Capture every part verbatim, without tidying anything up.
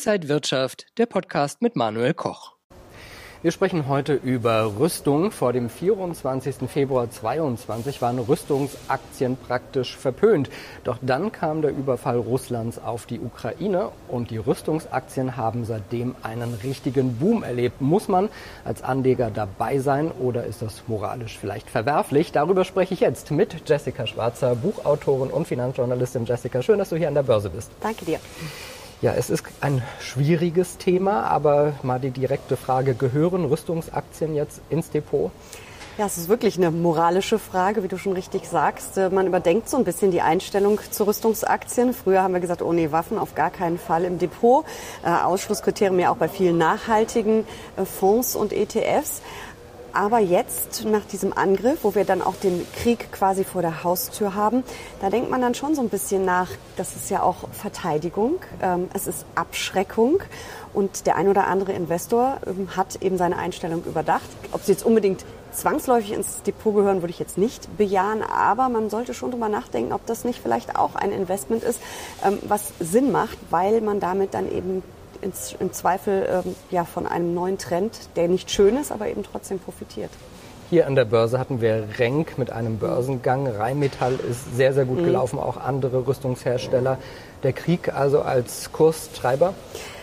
Inside Wirtschaft, der Podcast mit Manuel Koch. Wir sprechen heute über Rüstung. Vor dem vierundzwanzigsten Februar zweitausendzweiundzwanzig waren Rüstungsaktien praktisch verpönt. Doch dann kam der Überfall Russlands auf die Ukraine und die Rüstungsaktien haben seitdem einen richtigen Boom erlebt. Muss man als Anleger dabei sein oder ist das moralisch vielleicht verwerflich? Darüber spreche ich jetzt mit Jessica Schwarzer, Buchautorin und Finanzjournalistin. Jessica, schön, dass du hier an der Börse bist. Danke dir. Ja, es ist ein schwieriges Thema, aber mal die direkte Frage, gehören Rüstungsaktien jetzt ins Depot? Ja, es ist wirklich eine moralische Frage, wie du schon richtig sagst. Man überdenkt so ein bisschen die Einstellung zu Rüstungsaktien. Früher haben wir gesagt, oh nee, Waffen auf gar keinen Fall im Depot. Äh, Ausschlusskriterium ja auch bei vielen nachhaltigen äh, Fonds und E T Fs. Aber jetzt, nach diesem Angriff, wo wir dann auch den Krieg quasi vor der Haustür haben, da denkt man dann schon so ein bisschen nach, das ist ja auch Verteidigung, ähm, es ist Abschreckung. Und der ein oder andere Investor ähm, hat eben seine Einstellung überdacht. Ob sie jetzt unbedingt zwangsläufig ins Depot gehören, würde ich jetzt nicht bejahen. Aber man sollte schon drüber nachdenken, ob das nicht vielleicht auch ein Investment ist, ähm, was Sinn macht, weil man damit dann eben im Zweifel ähm, ja, von einem neuen Trend, der nicht schön ist, aber eben trotzdem profitiert. Hier an der Börse hatten wir Renk mit einem Börsengang. Rheinmetall ist sehr, sehr gut mhm. gelaufen, auch andere Rüstungshersteller. Der Krieg also als Kurstreiber?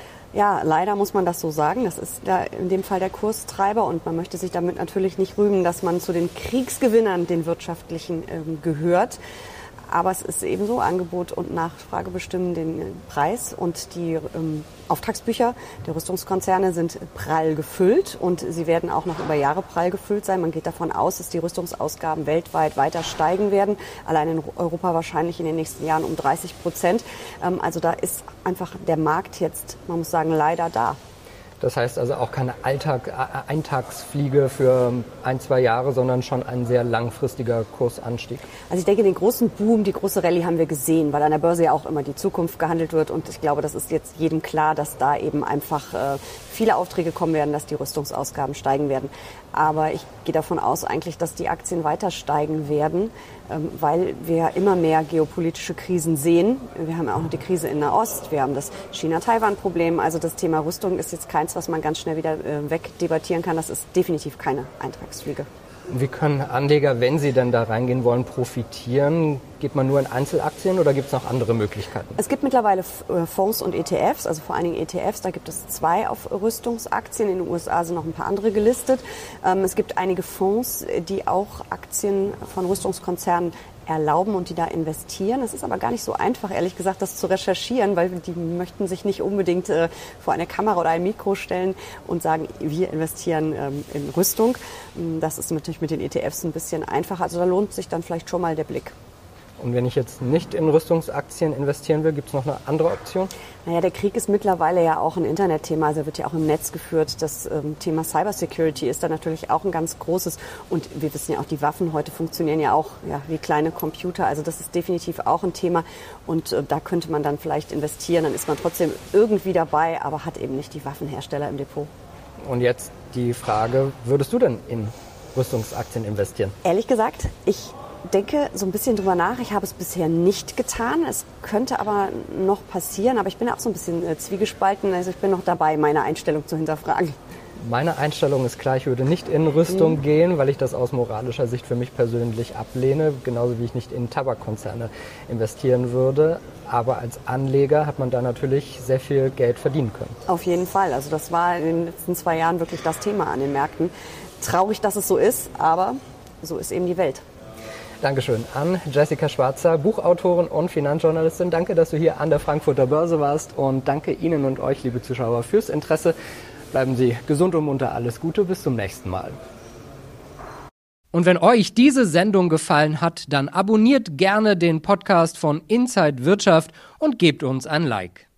Ja, leider muss man das so sagen. Das ist da in dem Fall der Kurstreiber und man möchte sich damit natürlich nicht rühmen, dass man zu den Kriegsgewinnern, den wirtschaftlichen, ähm, gehört. Aber es ist eben so, Angebot und Nachfrage bestimmen den Preis und die ähm, Auftragsbücher der Rüstungskonzerne sind prall gefüllt und sie werden auch noch über Jahre prall gefüllt sein. Man geht davon aus, dass die Rüstungsausgaben weltweit weiter steigen werden, allein in Europa wahrscheinlich in den nächsten Jahren um dreißig Prozent. Ähm, also da ist einfach der Markt jetzt, man muss sagen, leider da. Das heißt also auch keine Alltag, Eintagsfliege für ein, zwei Jahre, sondern schon ein sehr langfristiger Kursanstieg. Also ich denke, den großen Boom, die große Rallye haben wir gesehen, weil an der Börse ja auch immer die Zukunft gehandelt wird. Und ich glaube, das ist jetzt jedem klar, dass da eben einfach äh, viele Aufträge kommen werden, dass die Rüstungsausgaben steigen werden. Aber ich gehe davon aus eigentlich, dass die Aktien weiter steigen werden, ähm, weil wir immer mehr geopolitische Krisen sehen. Wir haben ja auch noch die Krise in Nahost, wir haben das China-Taiwan-Problem. Also das Thema Rüstung ist jetzt keins, was man ganz schnell wieder äh, wegdebattieren kann. Das ist definitiv keine Eintagsfliege. Wie können Anleger, wenn sie denn da reingehen wollen, profitieren? Geht man nur in Einzelaktien oder gibt es noch andere Möglichkeiten? Es gibt mittlerweile Fonds und E T Fs, also vor allen Dingen E T Fs. Da gibt es zwei auf Rüstungsaktien. In den U S A sind noch ein paar andere gelistet. Es gibt einige Fonds, die auch Aktien von Rüstungskonzernen erlauben und die da investieren. Es ist aber gar nicht so einfach, ehrlich gesagt, das zu recherchieren, weil die möchten sich nicht unbedingt äh, vor eine Kamera oder ein Mikro stellen und sagen, wir investieren ähm, in Rüstung. Das ist natürlich mit den E T Fs ein bisschen einfacher. Also da lohnt sich dann vielleicht schon mal der Blick. Und wenn ich jetzt nicht in Rüstungsaktien investieren will, gibt es noch eine andere Option? Naja, der Krieg ist mittlerweile ja auch ein Internetthema, also wird ja auch im Netz geführt. Das ähm, Thema Cybersecurity ist da natürlich auch ein ganz großes. Und wir wissen ja auch, die Waffen heute funktionieren ja auch ja, wie kleine Computer. Also das ist definitiv auch ein Thema. Und äh, da könnte man dann vielleicht investieren. Dann ist man trotzdem irgendwie dabei, aber hat eben nicht die Waffenhersteller im Depot. Und jetzt die Frage, würdest du denn in Rüstungsaktien investieren? Ehrlich gesagt, ich denke so ein bisschen drüber nach. Ich habe es bisher nicht getan. Es könnte aber noch passieren. Aber ich bin auch so ein bisschen äh, zwiegespalten. Also ich bin noch dabei, meine Einstellung zu hinterfragen. Meine Einstellung ist klar, ich würde nicht in Rüstung mhm. gehen, weil ich das aus moralischer Sicht für mich persönlich ablehne. Genauso wie ich nicht in Tabakkonzerne investieren würde. Aber als Anleger hat man da natürlich sehr viel Geld verdienen können. Auf jeden Fall. Also das war in den letzten zwei Jahren wirklich das Thema an den Märkten. Traurig, dass es so ist, aber so ist eben die Welt. Dankeschön an Jessica Schwarzer, Buchautorin und Finanzjournalistin. Danke, dass du hier an der Frankfurter Börse warst und danke Ihnen und euch, liebe Zuschauer, fürs Interesse. Bleiben Sie gesund und munter, alles Gute, bis zum nächsten Mal. Und wenn euch diese Sendung gefallen hat, dann abonniert gerne den Podcast von Inside Wirtschaft und gebt uns ein Like.